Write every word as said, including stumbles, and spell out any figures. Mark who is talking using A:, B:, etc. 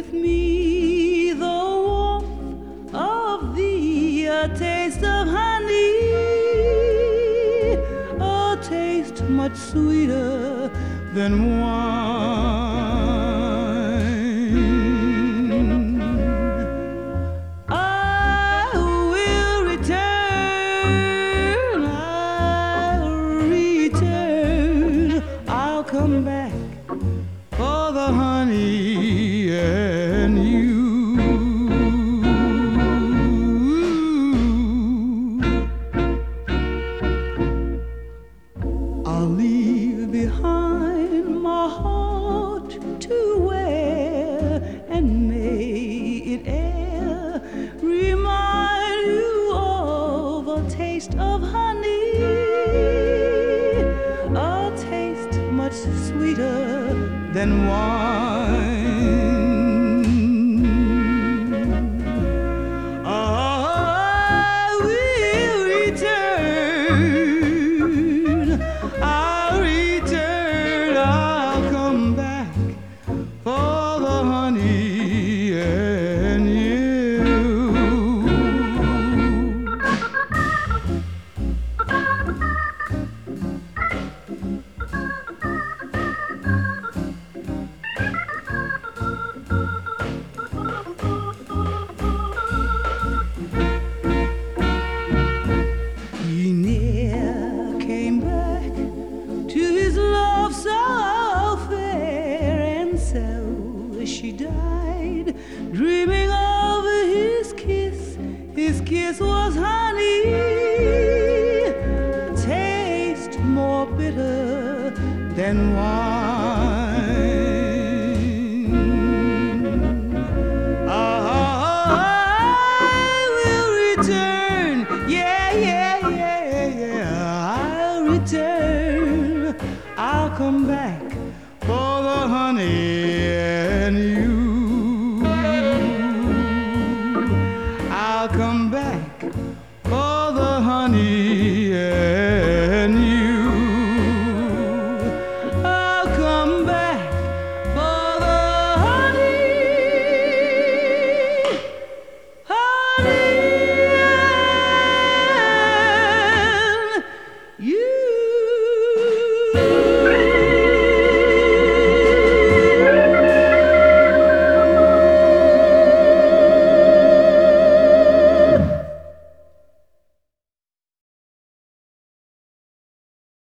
A: with me the warmth of thee, a taste of honey, a taste much sweeter than wine. I will return, I'll return, I'll come back for the honey and you. I'll leave behind my heart to wear, and may it e'er remind you of a taste of honey, a taste much sweeter than wine. I will return, I'll return, I'll come back for the honey and you. He ne'er came back to his love so fair, and so she died, dreaming of his kiss. His kiss was honey, a taste more bitter than wine. I will return, yeah, yeah, yeah, yeah, I'll return, I'll come back for the honey and you.